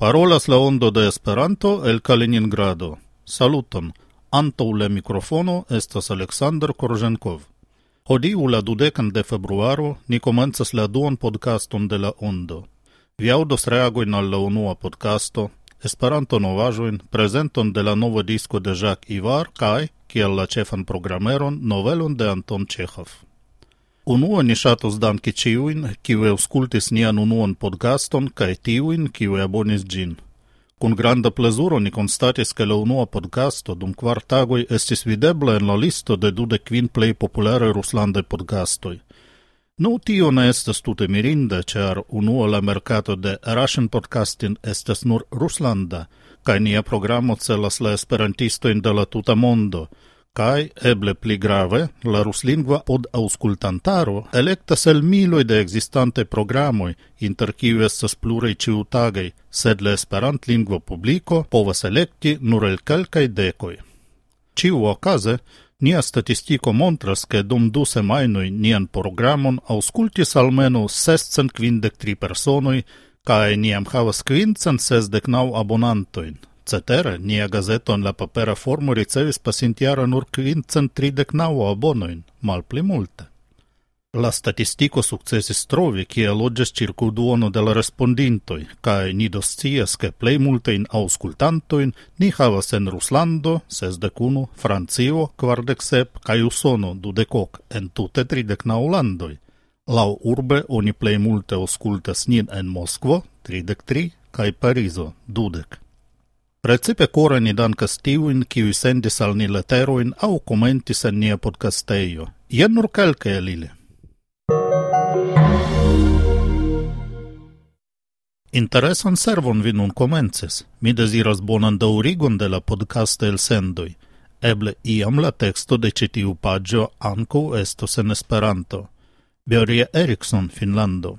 Parolas la ondo de Esperanto el Kaliningrado. Saluton. Antaŭ la mikrofono estas Aleksandr Korženkov. Hodiaŭ la 20 de februaro ni komencas la duan podcaston de la ondo. Vi aŭdos reagojn al la unua podcasto, Esperanto novaĵojn, prezenton de la nova disko de Jacques Ivar kaj, kiel la ĉefan programeron, novelon de Anton Ĉeĥov. Unue ni ŝatus danki ĉiujn, kiuj aŭskultis nian unuan podcaston kaj tiujn, kiuj abonis ĝin. Kun granda plezuro ni konstatis, ke la unua podcasto dum 4 tagoj estis videbla en la listo de 25 plej popularaj ruslandaj podcastoj. Nu, tio ne estas tute mirinde, ĉar unua la merkato de Russian podcasting estas nur ruslanda, kaj nia programo celas la esperantistojn de la tuta mondo, kaj, eble pli grave, la ruslingva pod-aŭskultantaro elektas el miloj de ekzistantaj programoj, inter kiuj estas pluraj ĉiutagaj, sed la esperantlingva publiko povas elekti nur el kelkaj dekoj. Ĉiuokaze, nia statistiko montras, ke dum 2 semajnoj nian programon aŭskultis almenaŭ 653 personoj, kaj ni jam havas 569 abonantojn. Cetere, nia gazeto en la papera formo ricevis pasintjare nur 539 abonojn, malpli multe. La statistiko sukcesis trovi, kie loĝas ĉirkaŭ duono de la respondintoj, kaj ni do scias, ke plej multajn aŭskultantojn ni havas en Ruslando 61, Francio 47 kaj Usono 22, en tute 39 landoj. Laŭ urbe oni plej multe aŭskultas nin en Moskvo 33 kaj Parizo 20. Precipe kore ni dankas tiujn, kiuj sendis al ni leterojn aŭ komentis en nia podcastejo. Jen nur kelkaj el ili. Interesan servon vi nun komencis. Mi deziras bonan daŭrigon de la podcaste elsendoj. Eble iam la teksto de ĉi tiu paĝo ankaŭ estos en Esperanto. Björje Eriksson, Finlando.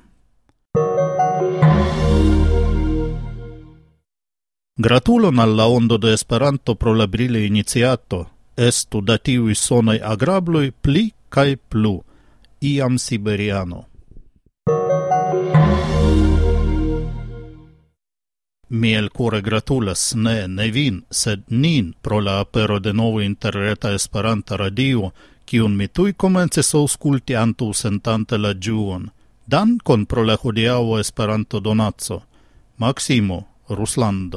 Gratulon al la ondo de Esperanto pro la brile iniciato. Estu da tiuj sonaj agrabloj pli kaj plu. Iam siberiano. Mi elkore gratulas ne vin, sed nin pro la apero de nova interreta Esperanta radio, kiun mi tuj komencis aŭskulti antaŭ sentante la ĝuon. Dankon pro la hodiaŭa Esperanto donaco. Maksimo, Ruslando.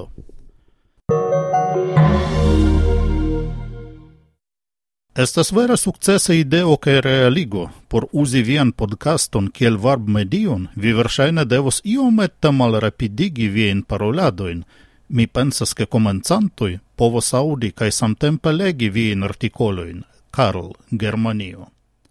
Estas vera sukcesa ideo kaj realigo. Por uzi vian podcaston kiel varbmedion, vi verŝajne devos iomete malrapidigi viajn paroladojn. Mi pensas, ke komencantoj povos aŭdi kaj samtempe legi viajn artikolojn. Karl, Germanio.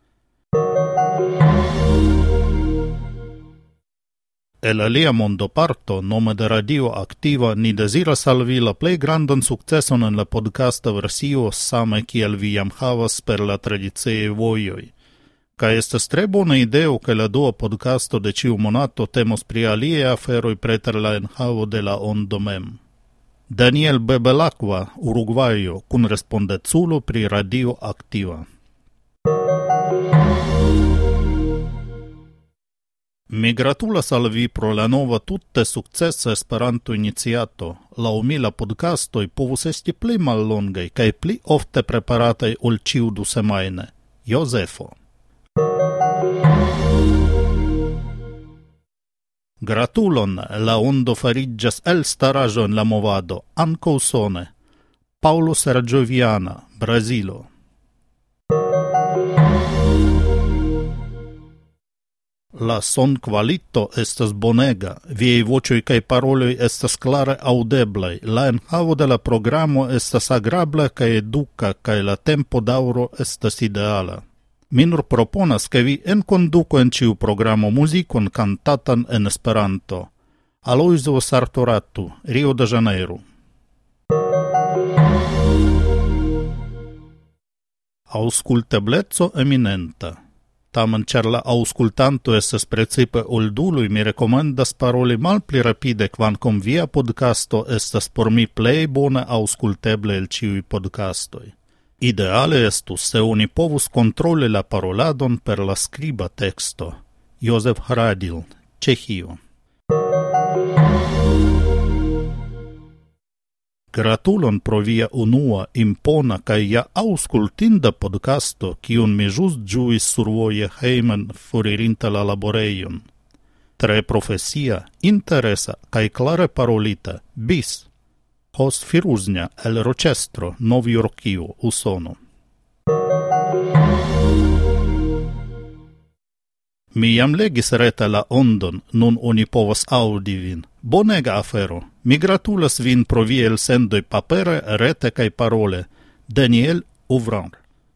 El alia mondoparto, nome de Radio Aktiva, ni deziras al vi la plej grandan sukceson en la podcasta versio, same kiel vi jam havas per la tradiciaj vojoj. Kaj estas tre bona ideo, ke la dua podcasto de ĉiu monato temos pri aliaj aferoj preter la enhavo de la ondo mem. Daniel Bebelakva, Urugvajo, kun respondeculo pri Radio Aktiva. Mi gratulas al vi pro la nova tutte sukcesa Esperanto iniciato. Laŭ mi la podcastoj povus esti pli mallongaj kaj pli ofte preparataj ol ĉiu 2 semajne. Jozefo. Gratulon, la ondo fariĝas elstaraĵo en la movado, ankaŭ sone. Paulo Sergioviana, Brazilo. La son kvalito estas bonega, viaj voĉoj kaj paroloj estas klare aŭdeblaj, la enhavo de la programo estas agrabla kaj eduka kaj la tempodaŭro estas ideala. Mi nur proponas, ke vi enkonduku en ĉiu programo muzikon kantatan en Esperanto. Aloizio Sartoratu, Rio de Janeiro. Aŭskultebleco eminenta. Tamen ĉar la aŭskultanto estas precipe olduloj, mi rekomendas paroli malpli rapide, kvankam via podcasto estas por mi plej bone aŭskulteble el ĉiuj podcastoj. Ideale estus, se oni povus kontroli la paroladon per la skriba teksto. Josef Hradil, Ĉeĥio. Gratulon pro via unua, impona, cae ja auscultinda podcasto, cium mi just giuis survoje heimen foririnta la laboreion. Tre profesia, interesa, cae clare parolita, bis. Host Firuznia, el Rochestro, Novjorkio, Usono. Mi jam legis rete la ondon, nun oni povas audi vin. Bonega afero. Mi gratulas vin pro vi elsendoi papere, rete cae parole. Daniel Ouvrant.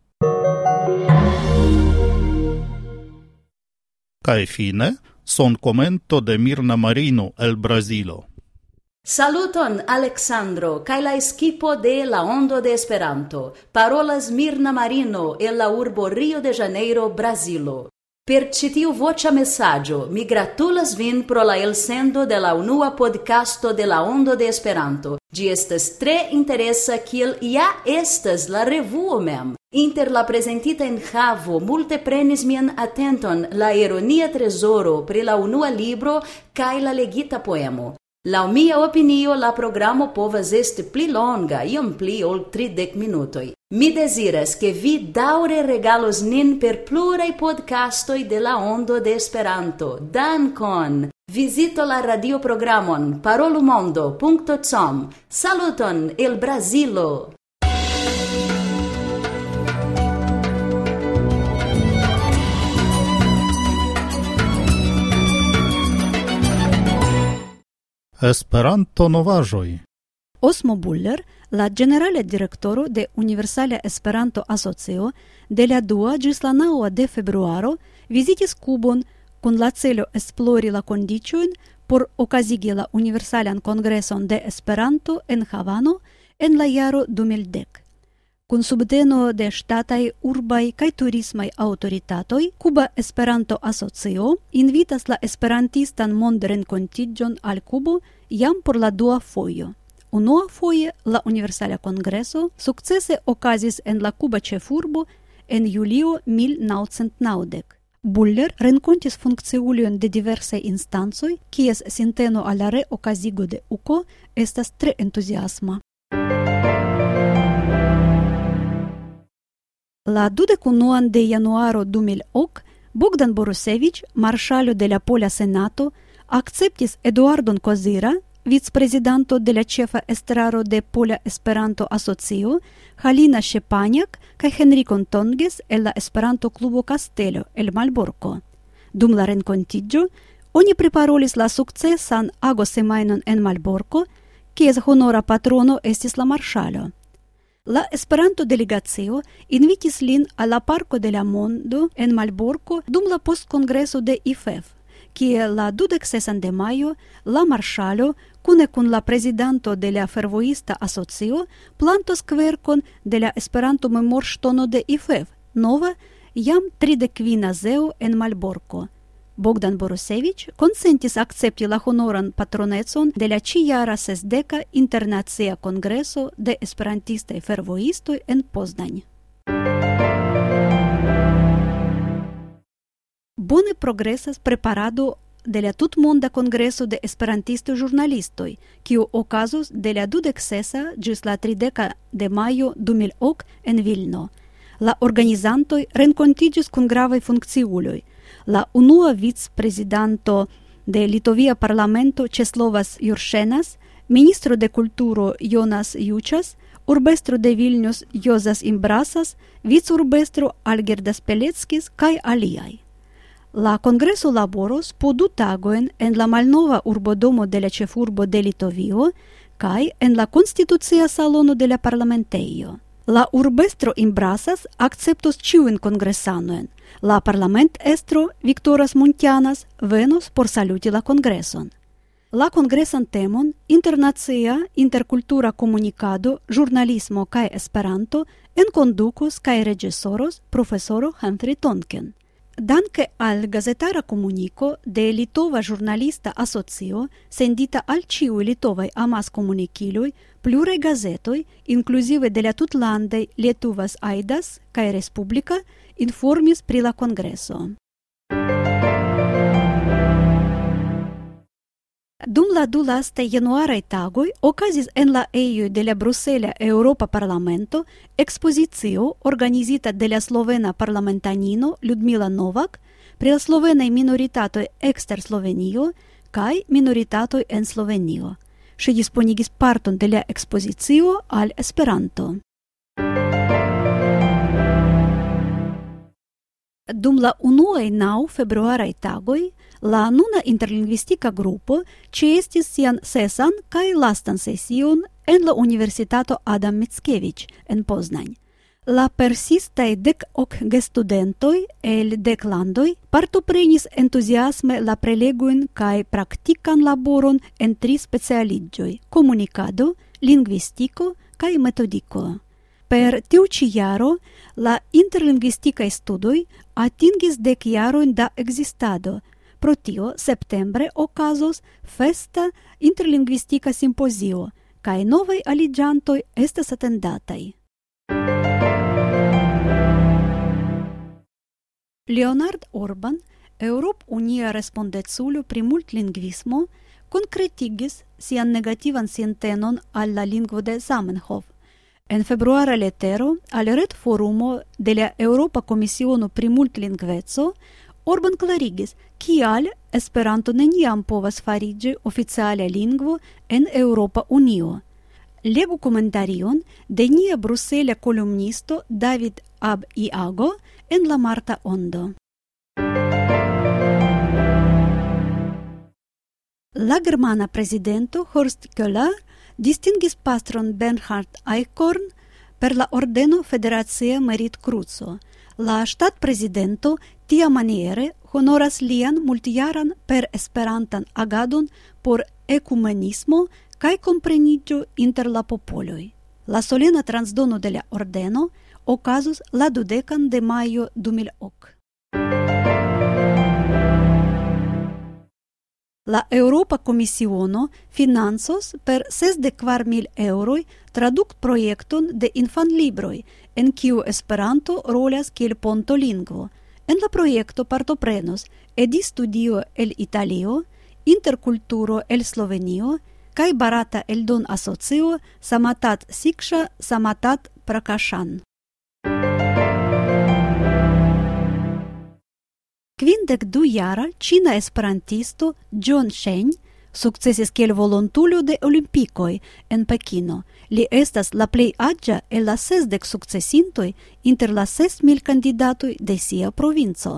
Cae fine, son commento de Mirna Marino el Brasilo. Saluton, Alexandro, cae la equipo de La Ondo de Esperanto. Parolas Mirna Marino el la urbo Rio de Janeiro, Brasilo. Per citiu vocia messaggio, mi gratulas vin pro la elsendo de la unua podcasto de La Ondo de Esperanto. Gi estas tre interesa kiel ja estas la revuo mem. Inter la presentita en havo multe prenis mian atenton la ironia tresoro pri la unua libro cae la legita poemo. Laŭ mia opinio, la programo povas esti pli longa, iom pli ol 30 minutoj. Mi deziras ke vi daŭre regalos nin per pluraj podcastoj de La Ondo de Esperanto. Dankon! Vizito la radioprogramon parolumondo.com. Saluton el Brasilo! Esperanto novaĵoj. Osmo Buller, la generale direktoro de Universala Esperanto Asocio, de la 2 ĝis la 9 de februaro vizitis Kubon kun la celo esplori la kondiĉojn por okazigi la Universalan Kongreson de Esperanto en Havano en la jaro 2010. Kun subteno de ŝtataj, urbaj kaj turismaj aŭtoritatoj, Kuba Esperanto Asocio invitas la esperantistan mondrenkontiĝon al Kubo jam por la 2 fojo. Unua foje la Universala Kongreso sukcese okazis en la kuba ĉefurbo en julio 1990. Buller renkontis funkciulojn de diversaj instancoj, kies sinteno al la reokazigo de UKO estas tre entuziasma. La 21 de januaro 2008 Bogdan Borusevich, marŝalo de la Pola Senato, akceptis Eduardon Kozira, vicprezidanto de la ĉefa estraro de Pola Esperanto Asocio, Halina Szczepaniak kaj Henrikon Tonges el la Esperanto-klubo Kastelo el Malborko. Dum la renkontiĝo, oni priparolis la sukcesan agosemajnon en Malborko, kies honora patrono estis la marŝalo. La Esperanto-delegacio invitis lin al la Parko de la Mondo en Malborko dum la postkongreso de IFEF, kie la 26 de majo la marŝalo kune kun la prezidanto de la Fervojista Asocio plantos kverkon de la Esperanto-memorŝtono de IFEF, nova jam 35 zeo en Malborko. Bogdan Borusevich konsentis akcepti la honoran patronecon de la ĉijara 60. Internacia Kongreso de Esperantistaj Fervojistoj en Poznań. Bone progresas preparado de la tutmonda Kongreso de Esperantistoj ĵurnalistoj, kiu okazos de la 26 ĝis la 30 de majo 2008 en Vilno. La organizantoj renkontiĝis kun gravaj funkciuloj. La unua vicprezidanto de Litovia Parlamento Česlovas Juršenas, ministro de Kulturo Jonas Jučas, urbestro de Vilnius Jozas Imbrasas, vicurbestro Algirdas Peleckis kaj aliaj. La kongreso laboros po 2 tagojn en la malnova urbodomo de la ĉefurbo de Litovio kaj en la konstitucia salono de la parlamentejo. La urbestro Imbrasas akceptos ĉiujn kongresanojn. La parlamentestro Viktoras Muntianas venos por saluti la kongreson. La kongresan temon internacia interkultura komunikado, ĵurnalismo kaj Esperanto enkondukos kaj reĝisoros profesoro Humphrey Tonkin. Danke al gazetara komuniko de Litova Ĵurnalista Asocio sendita al ĉiuj litovaj amaskomunikiloj, pluraj gazetoj, inkluzive de la tutlandaj Lietuvas Aidas kaj Respublika, informis pri la kongreso. Dum la du laste januaraj tagoj okazis en la ejoj de la Brusela Eŭropa Parlamento ekspozicio organizita de la slovena parlamentanino Ludmila Novak pri la slovenaj minoritatoj ekster Slovenio kaj minoritatoj en Slovenio. Ŝi disponigis parton de la ekspozicio al Esperanto. Dum la unuaj 9 februaraj tagoj la nuna interlingvistika grupo ĉeestis sian sesan kaj lastan sesion en la Universitato Adam Mickiewicz en Poznań. La persistaj 10 gestudentoj el 10 landoj partoprenis entuziasme la prelegojn kaj praktikan laboron en 3 specialiĝoj: komunikado, lingvistiko kaj metodiko. Per tiu ĉi jaro la interlingvistikaj studoj atingis 10 jarojn da ekzistado. Pro tio septembre okazos festa interlingvistika simpozio kaj novaj aliĝantoj estas atendataj. Leonard Orban, Eŭrop-Unia respondeculo pri multlingvismo, konkretigis sian negativan sintenon al la lingvo de Zamenhof. En februara letero al Retforumo de la Eŭropa Komisiono pri multlingveco, Orban klarigis, kial Esperanto neniam povas fariĝi oficiala lingvo en Eŭropa Unio. Legu komentarion de nia brusela kolumnisto David Ab-Iago en la Marta Ondo. La germana prezidento Horst Köhler distingis pastron Bernhard Eichhorn per la ordeno Federacia Merit-Kruco. La ŝtatprezidento tiamaniere honoras lian multjaran per esperantan agadon por ekumenismo kaj kompreniĝo inter la popoloj. La solena transdono de la ordeno okazos la 20 de majo 2008. La Eŭropa Komisiono financos per 64.000 euroj tradukprojekton de infanlibroj, en kiu Esperanto rolas kiel pontolingvo. En la projekto partoprenos Edistudio el Italio, Interkulturo el Slovenio kaj barata eldon asocio Samatat Siksha Samatat Prakashan. 52-jara ĉina esperantisto John Sheng sukcesis kiel volontulo de Olimpikoj en Pekino. Li estas la plej aĝa el la 60 sukcesintoj inter la 6.000 kandidatoj de sia provinco.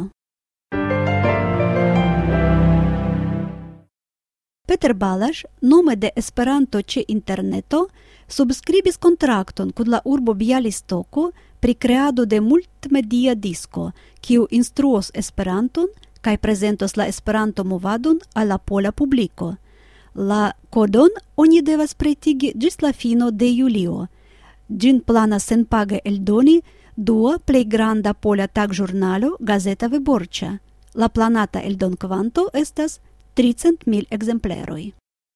Peter Balázs, nome de Esperanto ĉe interneto, subskribis kontrakton kun la urbo Bjalistoko pri kreado de multmedia disko, kiu instruos Esperanton kaj prezentos la Esperanto-movadon al la pola publiko. La kodon oni devas pretigi ĝis la fino de julio. Ĝin planas senpage eldoni dua plej granda pola tagĵurnalo Gazeta Wyborcza. La planata eldonkvanto estas 300.000 ekzempleroj.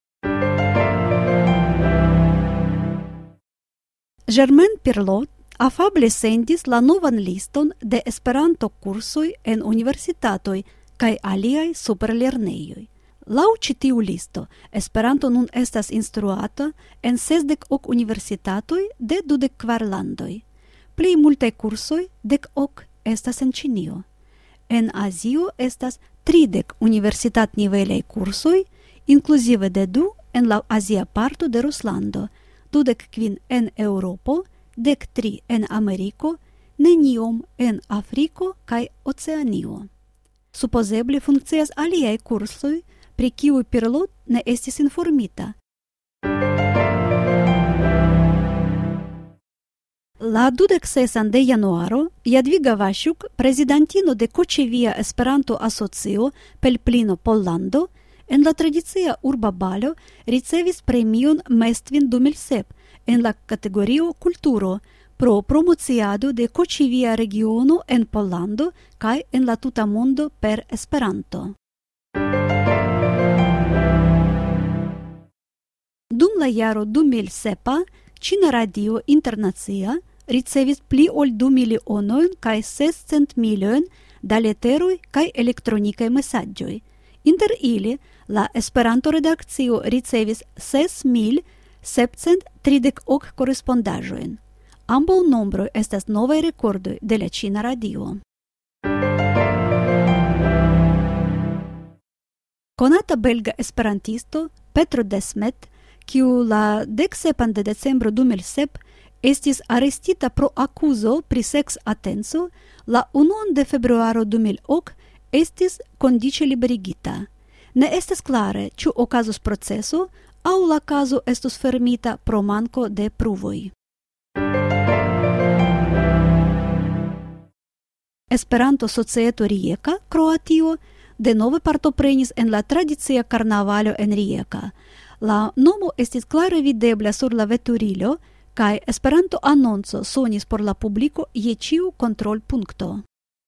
Germain Pirlot afable sendis la novan liston de Esperanto-kursoj en universitatoj kaj aliaj superlernejoj. Laŭ ĉi tiu listo, Esperanto nun estas instruata en 60 universitatoj de 24 landoj. Plej multaj kursoj, 10 estas en Ĉinio. En Azio estas 30 universitatnivelaj kursoj, inkluzive de 2 en la azia parto de Ruslando, 25 en Eŭropo, 13 en Ameriko, neniom en Afriko kaj Oceanio. Supozeble funkcias aliaj kursoj, pri kiuj Pirlot ne estis informita. La 26 de januaro Jadwiga Wasiuk, prezidantino de Koĉevia Esperanto-Asocio Pelplino Pollando, en la tradicia urba balo ricevis premion Mestvin 2007 en la kategorio Kulturo pro promociado de Koĉevia regiono en Pollando kaj en la tuta mondo per Esperanto. Dum la jaro 2007, Ĉina Radio Internacia ricevis pli ol 2 milionojn kaj 600 milojn da leteroj kaj elektronikaj mesaĝoj. Inter ili, la Esperanto-redakcio ricevis 6.738 korespondaĵojn. Ambaŭ nombroj estas novaj rekordoj de la ĉina radio. Konata belga esperantisto Petro Desmet, kiu la 17 de decembro 2007 estis arestita pro akuzo pri sex-atenco, la 1 de februaro 2008 estis kondiĉe liberigita. Ne estas klare, ĉu okazos proceso aŭ la kazo estos fermita pro manko de pruvoj. Esperanto-societo Rijeka, Kroatio, denove partoprenis en la tradicia karnavalo en Rijeka. La nomo estis klare videbla sur la veturilo, kaj Esperanto-anonco sonis por la publiko je ĉiu kontrolpunkto.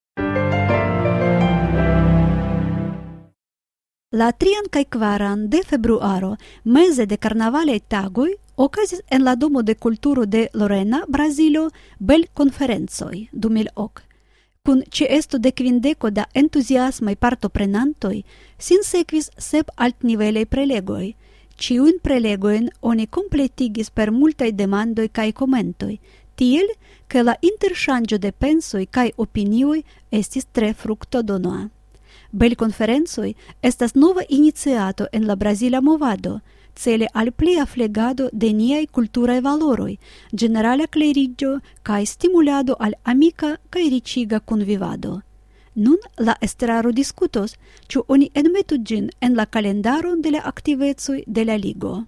La 3 kaj 4 de februaro, meze de karnavalaj tagoj, okazis en la Domo de Kulturo de Lorena, Brazilo, bel-konferencoj 2008. Kun ĉeesto de 50 da entuziasmaj partoprenantoj, sinsekvis 7 altnivelaj prelegoj. Ĉiujn prelegojn oni kompletigis per multaj demandoj kaj komentoj, tiel ke la interŝanĝo de pensoj kaj opinioj estis tre fruktodona. Bel-konferencoj estas nova iniciato en la brazila movado, cele al plia flegado de niaj kulturaj valoroj, ĝenerala kleriĝo kaj stimulado al amika kaj riĉiga kunvivado. Nun la estraro diskutos, ĉu oni enmetu ĝin en la kalendaron de la aktivecoj de la ligo.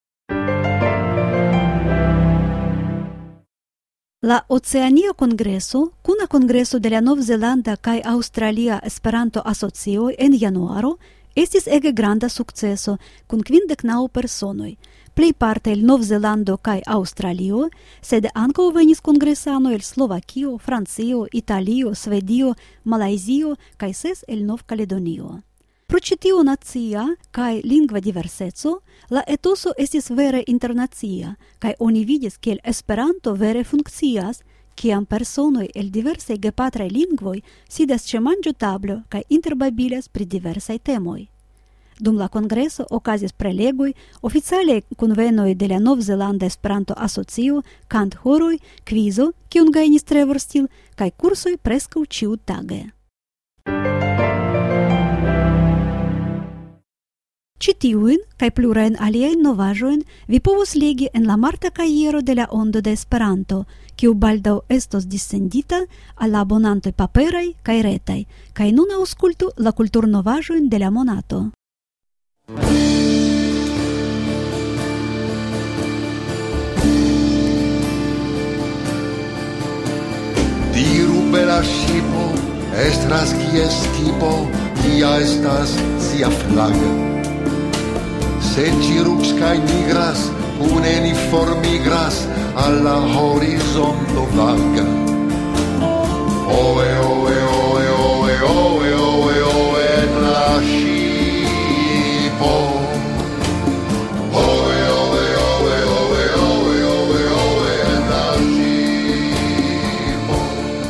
La Oceania Kongreso, kuna kongreso de la Novzelanda kaj Aŭstralia Esperanto-asocioj en januaro, estis ege granda sukceso kun 59 personoj, plejparte el Novzelando kaj Aŭstralio, sed ankaŭ venis kongresanoj el Slovakio, Francio, Italio, Svedio, Malajzio kaj 6 el Nov-Kaledonio. Pro ĉi tiu nacia kaj lingva diverseco, la etoso estis vere internacia, kaj oni vidis kiel Esperanto vere funkcias, kiam personoj el diversaj gepatraj lingvoj sidas ĉe manĝotablo kaj interbabilas pri diversaj temoj. Dum la kongreso okazis prelegoj, oficialaj kunvenoj de la Novzelanda Esperanto-asocio, kanthoroj, kvizo, kiun gajnis Trevor Steele, kaj kursoj preskaŭ ĉiutage. Ĉi tiujn kaj plurajn aliajn novaĵojn vi povos legi en la marta kajero de la Ondo de Esperanto, kiu baldaŭ estos dissendita al la abonantoj paperaj kaj retaj, kaj nun aŭskultu la kulturnovaĵojn de la monato. Diru bela ŝipo, estras kies tipo, kia estas sia flago. Se ĉirux kaj migras, kune ni formigras al la horizonto vaga. Oe, oe, oe, oe, oe, oe, oe, en la ŝipo. Oe, oe, oe, oe, oe, oe, oe, en la ŝipo.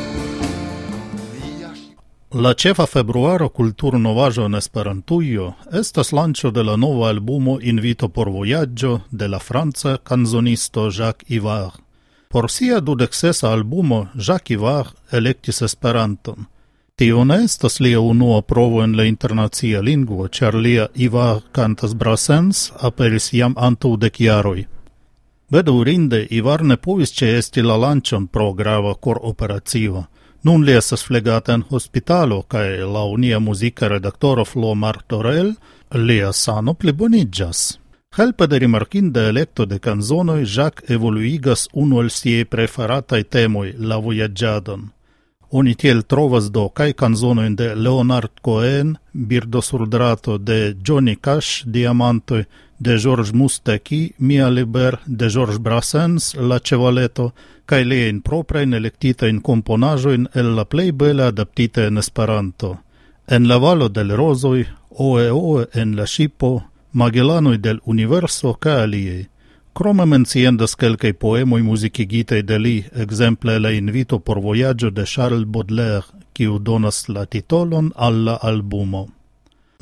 La ĉefa februaro kulturnovaĵo en Esperantujo estas lanĉo de la nova albumo Invito por vojaĝo de la franca kanzonisto Jacques Ivard. Por sia 26. albumo Jacques Ivard elektis Esperanton. Tio ne estas lia unua provo en la internacia lingvo, ĉar lia Ivard kantas Brassens aperis jam antaŭ 10 jaroj. Bedaŭrinde Ivard ne povis ĉeesti la lanĉon pro grava koroperacio. Nun li estas flegata en hospitalo, kaj laŭ nia muzika redaktoro Flo Martorell, lia sano pliboniĝas. Helpe de rimarkinda elekto de kanzonoj, Jacques evoluigas unu el siaj preferataj temoj, la vojaĝadon. Oni tiel trovas do kaj kanzonojn de Leonard Cohen, Birdo sur drato de Johnny Cash, Diamantoj, de Georges Moustaki, Mia Liber, de Georges Brassens, La Ĉevaleto, kaj liajn proprajn elektitajn komponaĵojn el la plej bele adaptite en Esperanto. En la valo del rozoj, Oe Oe en la ŝipo, Magellanoj del universo kaj aliaj. Krome menciendas kelkaj poemoj muzikigitaj de li, ekzemple la Invito por vojaĝo de Charles Baudelaire, kiu donas la titolon al la albumo.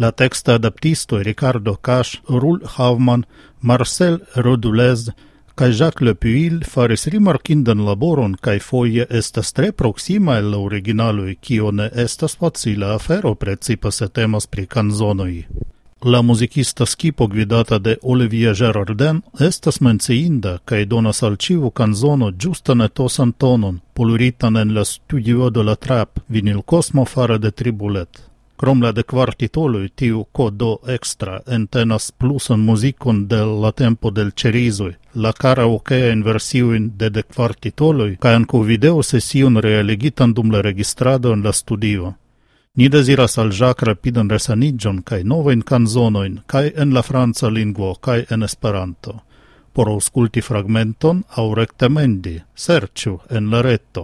La texta adaptisto Ricardo Cash, Rul Havman, Marcel Rodulez, kai Jacques Lepuil faris rimarkindan laboron kai foje estas tre proxima el la originaloj, kio ne estas facila afero, precipe se temas pri kanzonoj. La muzikista skipo gvidata de Olivier Gérardin estas menciinda kai donas al ĉiu kanzono ĝustan etosan tonon, poluritan en la studio de la Trap, vinil Cosmo fare de Tribulet. Krom la de kvartitoloj, tiu do extra entenas plusan muzikon de la tempo del Cerizoj, la karaokeajn versiojn de kvartitoloj, kaj ankaŭ videosesion realigitan dum la registrado en la studio. Ni deziras al Jacques rapidan resaniĝon kaj novajn kanzonojn, kaj en la franca lingvo, kaj en Esperanto. Por aŭskulti fragmenton aŭ rektemendi, serĉu en la reto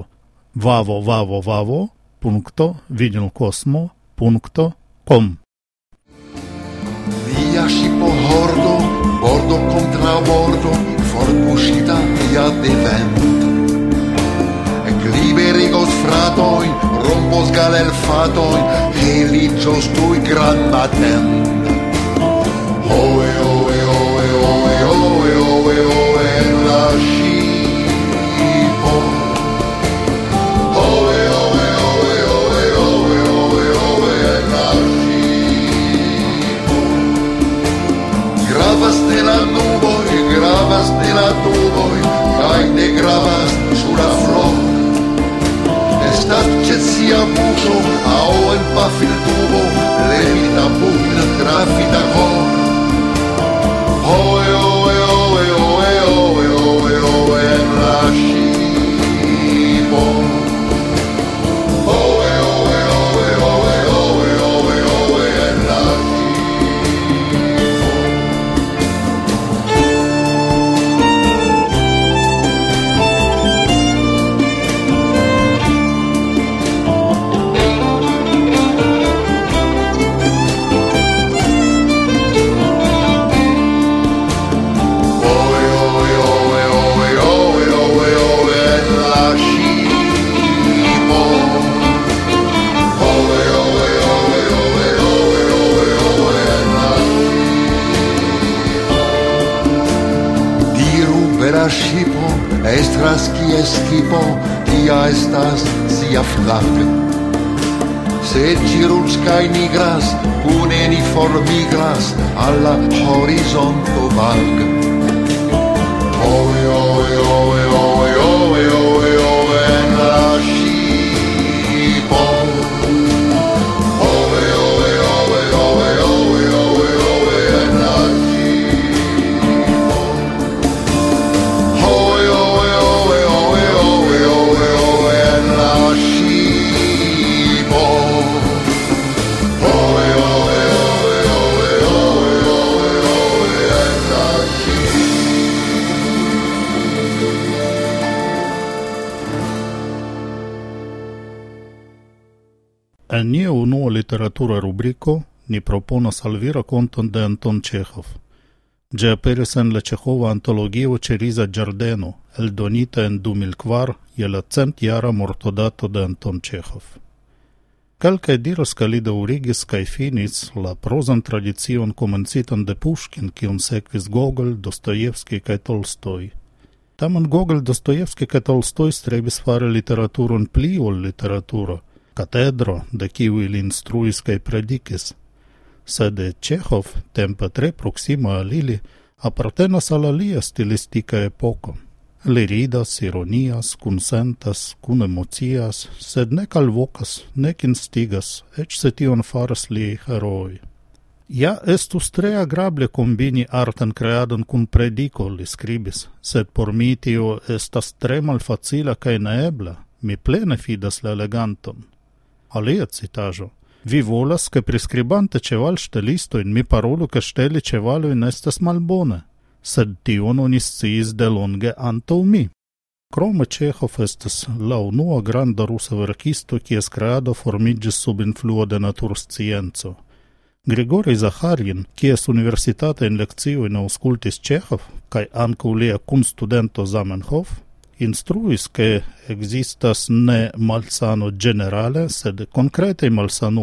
www.vinylcosmo.com. Via ŝipo hordo, bordo kontraŭ bordo, forpuŝita ja de vento. Ekliberigos fratojn, rompos galelfatojn, heliĝos tuj grandmaten. Oe, oe, oe, oe, oe, oe, oe, en la ŝipo. Oe, oe, oe, oe, oe, oe, oe, en la ŝipo. Gravas de la nuboj, gravas de la tuboj, kaj ne gravas sur la flor. Estas ĉe sia buŝo aŭ en pafiltubo, levita pugna trafita kor. Oe, oe, oe, oe, oe, oe, oe, en la ŝipo. Oe, oe, oe, oe, oe, oe, oe, en la ŝipo estras kies tipo, tia estas sia flago. Se ĝi ruĝ kaj nigras, kune ni formigras al la horizonto vaga. Oe, oe, oe, oe, oe, oe, oe, en la ŝipo. Oe, oe, oe, oe, oe, oe, oe, en la En nia unua literatura rubriko ni proponas al vi rakonton de Anton Ĉeĥov. Ĝi aperis en la ĉeĥova antologio Ĉeriza ĝardeno, eldonita en 2004 je la 100-jara mortodato de Anton Ĉeĥov. Kelkaj diras, ke li daŭrigis kaj finis la prozan tradicion komencitan de Puŝkin, kiun sekvis Gogol, Dostojevskij kaj Tolstoj. Tamen Gogol, Dostojevskij kaj Tolstoj strebis fari literaturon pli ol literaturo, katedro, de kiu ili instruis kaj predikis. Sed Ĉeĥov, tempe tre proksima al ili, apartenas al alia stilistika epoko. Li ridas, ironias, kunsentas, kunemocias, sed nek alvokas, nek instigas, eĉ se tion faras liaj herooj. Ja estus tre agrable kombini artan kreadon kun prediko, li skribis, sed por mi tio estas tre malfacila kaj neebla. Mi plene fidas la leganton. Alia citaĵo. Vi volas, ke priskribante ĉevalŝtelistojn mi parolu, ke ŝteli ĉevalojn estas malbone, sed tion oni sciis delonge antaŭ mi. Krome Ĉeĥov estas la unua granda rusa verkisto, kies kreado formiĝis sub influo de naturscienco. Grigorij Zaharjin, kies universitatajn lekciojn aŭskultis Ĉeĥov, kaj ankaŭ lia kunstudento Zamenhof, instruis, ke existas ne malsano generale, sed konkretaj malsanuloj,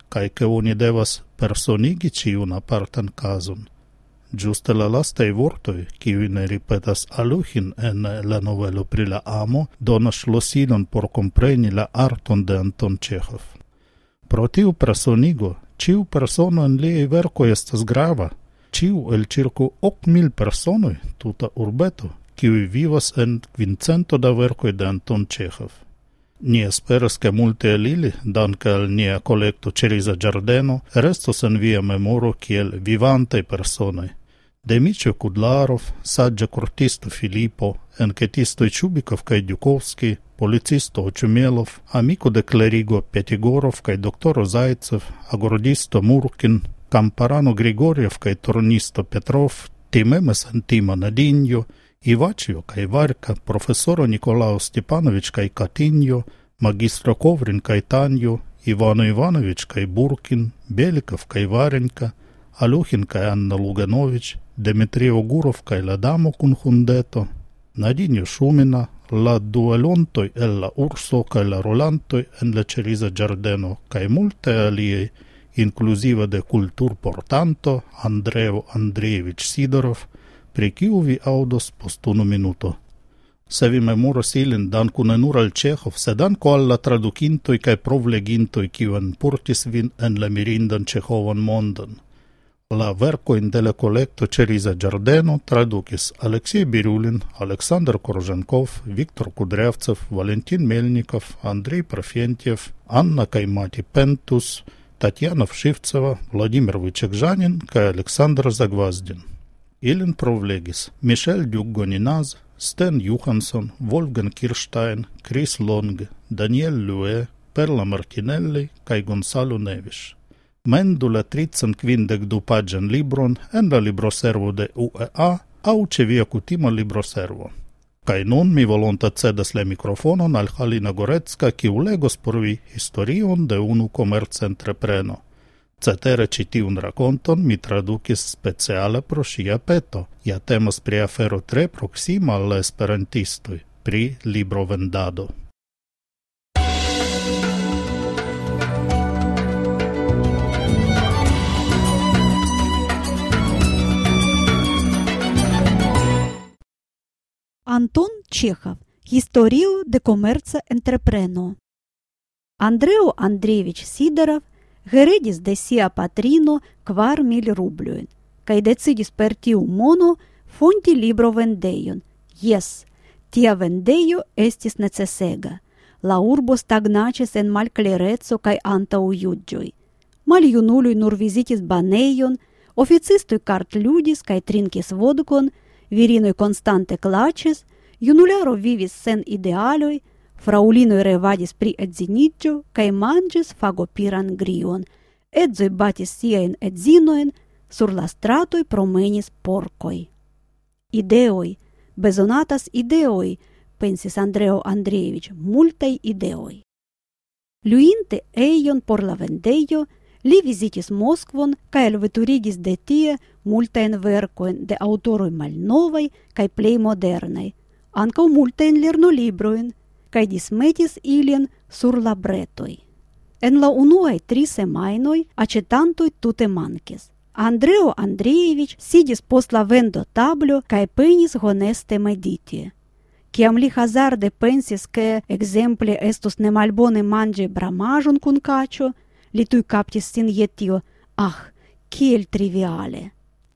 kai ke oni devas personigi ciun apartan casun. Giuste la lastai vortoi, kiui ne ripetas aluhin en la novelo pri la amo, donas ŝlosilon por kompreni la arton de Anton Ĉeĥov. Pro tiu personigo, ciu persono en liaj verkoj estas grava, ciu el circa 8.000 personoj, tuta urbeto, kiui vivas en 500 da verkoj de Anton Ĉeĥov. Ni esperas che multe el ili, danke al nia kolekto Ceriza Ĝardeno, restos en via memoro kiel vivantaj personoj. Dmitrij Kudlarov, saggia cortisto Filippo, enquetistoi Chubikov kaj Dukovski, policisto Ochumelov, amico de clerigo Petigorov kaj doktoro Zaitsev, agordisto Murkin, kamparano Grigoriev kaj tornisto Petrov, timeme sentima Nadinjo, Ivačio kaj Varka, profesoro Nikolao Stepanovič kaj Katinjo, magistro Kovrin kaj Tanjo, Ivano Ivanovič kaj Burkin, Belikov kaj Varenka, Aluhin kaj Anna Luganovič, Dmitrij Gurov kaj la damo kun hundeto, Nadinjo Šumina, la duelontoj el la urso kaj la rolantoj en la Ceriza Ĝardeno kaj multe aliaj, inclusive de kulturportanto Andreo Andrejevič Sidorov, pri kiu vi audos post 1 minuto. Se vi memoros ilin, danku ne nur al Ĉeĥov, sed ankaŭ al la tradukintoj kaj provlegintoj, kiu enportis vin en la mirindan ĉeĥovan mondon. La verkojn de la kolekto Ceriza Ĝardeno tradukis Aleksej Birulin, Aleksandr Korženkov, Viktor Kudrjavcev, Valentin Melnikov, Andrei Parfentjev, Anna kaj Mati Pentus, Tatjana Všivceva, Vladimir Vojčekžanin kaj Aleksandr Zagvazdin. Ilin provlegis Michel Duc-Goninaz, Sten Johansson, Wolfgang Kirstein, Chris Long, Daniel Lue, Perla Martinelli kaj Gonzalo Neviš. Mendu la 352 paĝan libron en la libroservo de UEA aŭ ĉe via kutima libroservo. Kaj nun mi volonte cedas la mikrofonon al Halina Gorecka, kiu legos por vi historion de unu komerca entrepreno. Cetere ĉi tiun rakonton mi tradukis speciale pro ŝia peto. Ja temas pri afero tre proksima al la esperantistoj, pri librovendado. Anton Ĉeĥov, historio de komerca entrepreno. Andreo Andrejevič Sidorov heredis de sia patrino 4.000 rublojn, kaj decidis per tiu mono fondi librovendejon. Jes, tia vendejo estis necesega. La urbo stagnaĉis en malklereco kaj antaŭjuĝoj. Maljunuloj nur vizitis banejon, oficistoj kartludis kaj trinkis vodkon, virinoj konstante klaĉis, junularo vivis sen idealoj, fraŭlinoj revadis pri edziniĝo kaj manĝis fagopiran grion. Edzoj batis siajn edzinojn, sur la stratoj promenis porkoj. Ideoj, bezonatas ideoj, pensis Andreo Andrejevič, multaj ideoj. Luinte ejon por la vendejo, li vizitis Moskvon kaj elveturigis de tie multajn verkojn de aŭtoroj malnovaj kaj plej modernaj, ankaŭ multajn lernolibrojn, kaj dismetis ilin sur la bretoj. En la unuaj 3 semajnoj aĉetantoj tute mankis. Andreo Andrejevič sidis post la vendotablo kaj penis honeste mediti. Kiam li hazarde pensis, ke ekzemple estus nemalbone manĝi bramaĵon kun kaĉo, li tuj kaptis sin je tio, kiel triviale.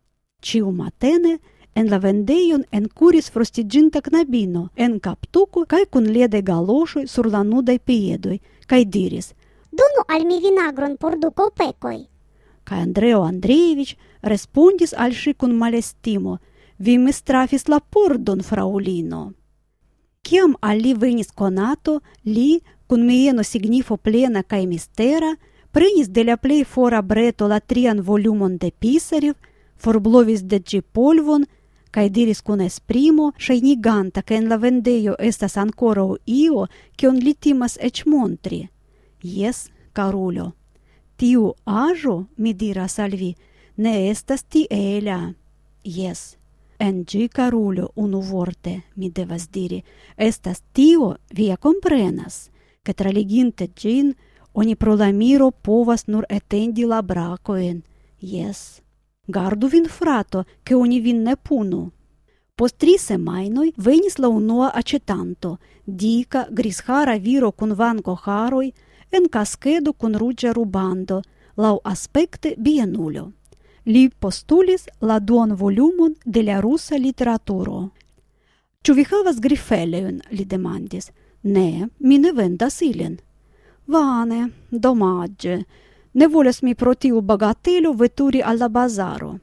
Ĉiumatene en la vendejon enkuris frostiĝinta knabino en kaptuko kaj kun liedaj galoŝoj sur la nudaj piedoj, kaj diris: "Donu al mi vinagron por 2 kopekoj." Kaj Andreo Andrejevič respondis al ŝi kun malestimo: "Vi mistrafis la pordon, fraŭlino." Kiam al li venis konato, li, kun mieno signifo plena kaj mistera, prenis de la plej fora breto la 3 volumon de Pisarev, forblovis de ĝi polvon, kaj diris kun esprimo, ŝajniganta, ke en la vendejo estas ankoraŭ io, kion li timas eĉ montri. Jes, karulo, tiu aĵo, mi diras al vi, ne estas tiela. Jes, en ĝi, karulo, unuvorte, mi devas diri, estas tio, via komprenas, ke traleginte ĝin, Oni pro la miro povas nur etendi la brakoen. Yes. Gardu vin, frato, che oni vin ne punu. Post 3 semajnoj venis la unua aĉetanto, dika, grizhara viro kun vango haroj, en kaskedo kun ruĝa rubando, laŭ aspekte bienulo. Li postulis la duon volumon de la rusa literaturo. Ĉu vi havas grifelejojn? Li demandis. Ne, mi ne vendas ilin. Vane, domaĝe. Ne volas mi pro tiu bagatelo veturi al la bazaro.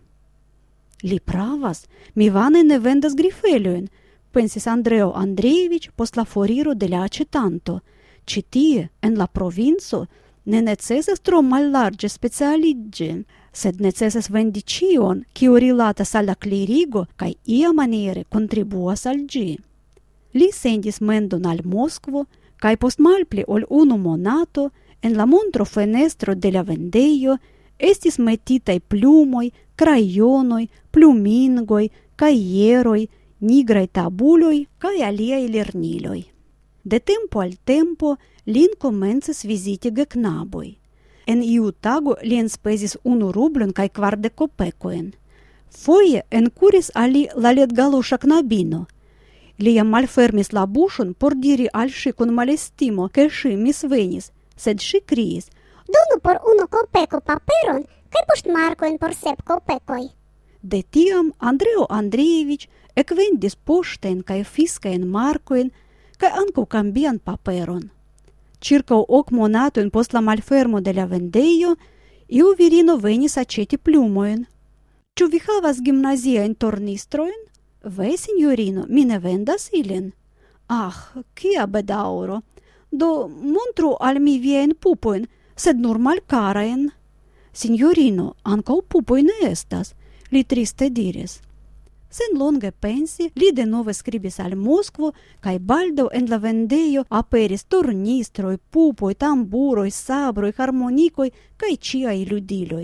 Li pravas, mi vane ne vendas grifelojn, pensis Andreo Andreevič post la foriro de la aĉetanto. Ĉi tie, en la provinco, ne necesas tro mallarĝe specialiĝi, sed necesas vendi ĉion, kio rilatas al la klerigo kaj iamaniere kontribuas al ĝi. Li sendis mendon al Moskvo, kaj post malpli ol 1 monato, en la montro fenestro de la vendejo, estis metitaj plumoj, krajonoj, plumingoj, kajeroj, nigraj tabuloj kaj aliaj lerniloj. De tempo al tempo lin komencis viziti geknaboj. En iu tago li enspezis 1 rublon kaj 40 kopekojn. Foje enkuris al li la letgaloŝa knabino. Li jam malfermis la buŝon por diri al ŝi kun malestimo, ke ŝi misvenis, sed ŝi kriis: Donu por 1 kopeko paperon kaj poŝtmarkojn por 7 kopekoj. De tiam Andreo Andreevič ekvendis poŝtajn kaj fiskajn markojn kaj ankaŭ kambian paperon. Ĉirkaŭ 8 monatojn post la malfermo de la vendejo, iu virino venis aĉeti plumojn. Ĉu vi havas gimnaziajn tornistrojn? Ve, sinjorino, mi ne vendas ilin. Ah, kia bedaŭro! Do montru al mi viajn pupojn, sed nur malkarajn. Sinjorino, ankaŭ pupoj ne estas, li triste diris. Sen longe pensi, li denove skribis al Moskvo, kaj baldaŭ en la vendejo aperis tornistroj, pupoj, tamburoj, sabroj, harmonikoj kaj ĉiaj ludiloj.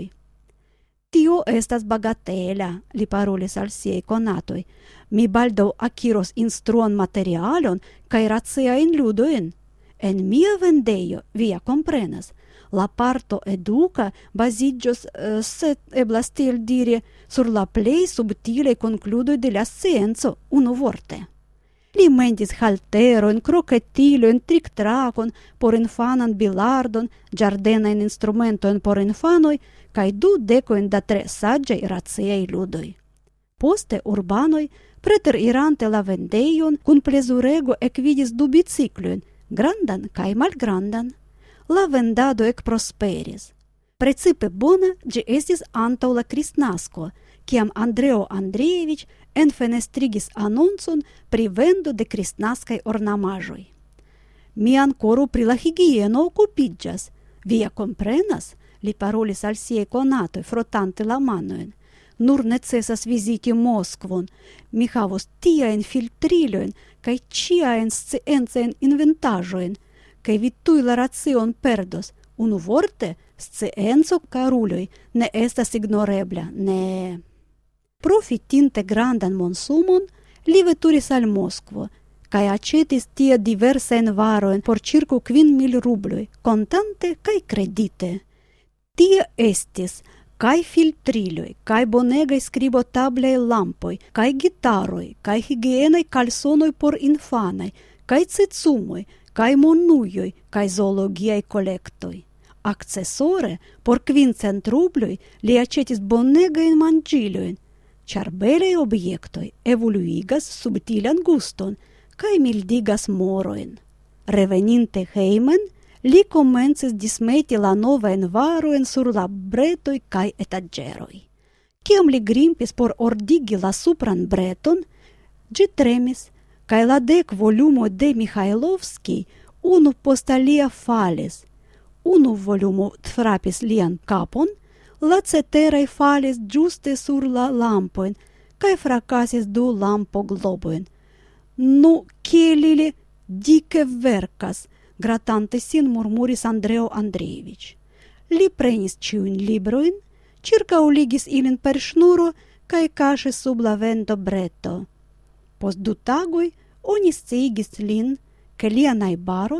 Tio estas bagatela, li parolis al siaj konatoj. Mi baldaŭ akiros instruan materialon kaj raciajn ludojn. En mia vendejo, vi ja komprenas, la parto eduka baziĝos, sed eblas tiel diri, sur la plej subtilaj konkludoj de la scienco, unuvorte. Li mendis halterojn, kroketilojn, triktrakon por infanan bilardon, ĝardenajn instrumentojn por infanoj kaj 20 da tre saĝaj raciaj ludoj. Poste urbanoj, preter irante la vendejon, kun plezurego ekvidis 2 biciklojn, grandan kaj malgrandan. La vendado ekprosperis. Precipe bona ĝi estis antaŭ la Kristnasko, kiam Andreo Andreevič enfenestrigis anoncon pri vendo de kristnaskaj ornamaĵoj. Mi ankoraŭ pri la higieno okupiĝas. Vi ja komprenas, li parolis al siaj konatoj, frotante la manojn. Nur necesas viziti Moskvon. Mi havos tiajn filtrilojn kaj ĉiajn sciencajn inventaĵojn, kaj vi tuj la racion perdos. Unuvorte, scienco, karuloj, ne estas ignorebla, ne. Profitinte grandan monsumon, li veturis al Moskvo, kaj aĉetis tie diversajn varojn por ĉirkaŭ 5,000 rubloj, kontante kaj kredite. Tie estis kaj filtriloj, kaj bonegaj skribotablaj lampoj, kaj gitaroj, kaj higienaj kalsonoj por infanaj, kaj cecumoj, kaj monujoj, kaj zoologiaj kolektoj. Akcesore, por 500 rubloj, li aĉetis bonegajn manĝilojn, ĉar belaj objektoj evoluigas subtilan guston kaj mildigas morojn. Reveninte hejmen, li komencis dismeti la novajn varojn sur la bretoj kaj etaĝeroj. Kiam li grimpis por ordigi la supran breton, ĝi tremis, kaj la 10 volumo de Miĥailovskij unu post alia falis. Unu volumo frapis lian kapon, la ceteraj falis ĝuste sur la lampojn kaj frakasis 2 lampoglobojn. Nu, kiel ili dike verkas, gratante sin murmuris Andreo Andreevič. Li prenis ĉiujn librojn, ĉirkaŭligis ilin per ŝnuro kaj kaŝis sub la vendobreto. Post 2 tagoj oni sciigis lin, ke lia najbaro,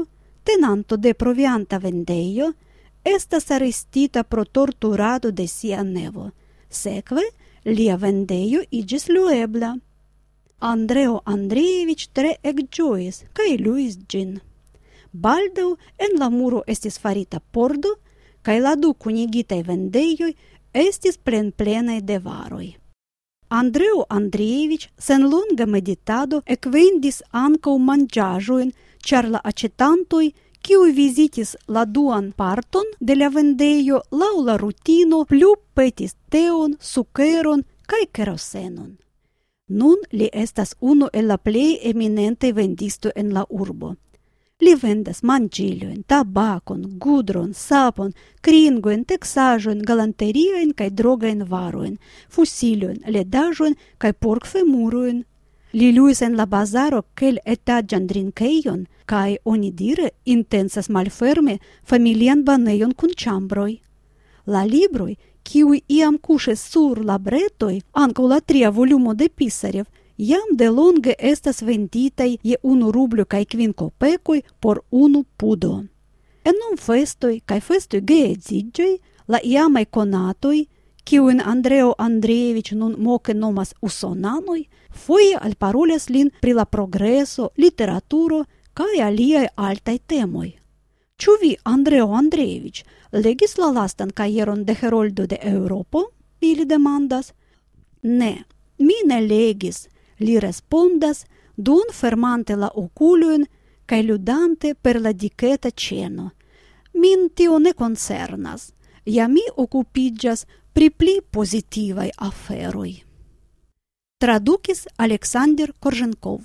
tenanto de provianta vendeio, estas arestita pro torturado de sia nevo. Sekve, lia vendeio igis luebla. Andreo Andreevich tre ekĝojis kaj luis ĝin. Baldaŭ en la muro estis farita pordo, kaj la du kunigitaj vendejoj estis plenplenaj de varoj. Andreo Andreevich sen longa meditado ekvendis ankaŭ manĝaĵojn, ĉar la aĉetantoj, kiuj vizitis la duan parton de la vendejo laŭ la rutino, plu petis teon, sukeron kaj kerosenon. Nun li estas unu el la plej eminentaj vendistoj en la urbo. Li vendas manĝilojn, tabakon, gudron, sapon, kringojn, teksaĵojn, galanteriajn kaj drogajn varojn, fusilojn, ledaĵojn kaj porkfemurojn. Li luis en la bazaro keletaĝan drinkejon kaj onidire intensas malferme familian banejon kun ĉambroj. La libroj, kiuj iam kuŝis sur la bretoj, ankaŭ la 3 volumo de Pisarev, jam de longe estas venditaj je 1 rublo kaj 5 kopekoj por 1 pudo. En festoj kaj festoj geedziĝoj, la iamaj konatoj, kiujn Andreo Andreevich nun moke nomas usonanoj, foje alparolas lin pri la progreso, literaturo kaj aliaj altaj temoj. Ĉu vi, Andreo Andreevich, legis la lastan kajeron de Heroldo de Eŭropo? Ili demandas. Ne, mi ne legis, li respondas, duon fermante la okulojn kaj ludante per la diketa ĉeno. Min tio ne koncernas, ja mi okupiĝas pri pli pozitivaj aferoj. Tradukis Aleksandr Korženkov.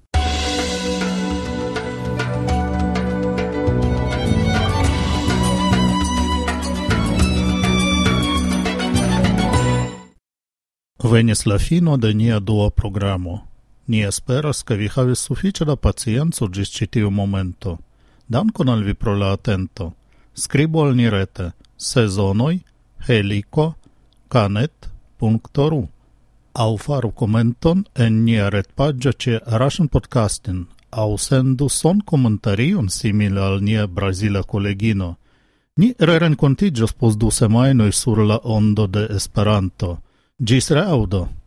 Venis la fino de nia dua programo. Ni esperas, ke vi havis sufiĉe da pacienco ĝis ĉi tiu momento. Dankon al vi pro la atento. Skribu al ni rete sezonoj@heliko.canet.ru aŭ faru komenton en nia retpaĝo ĉe Russian Podcasting aŭ sendu sonkomentarion simile al nia brazila kolegino. Ni rerenkontiĝos post 2 semajnoj sur la ondo de Esperanto. Ĝis reaŭdo!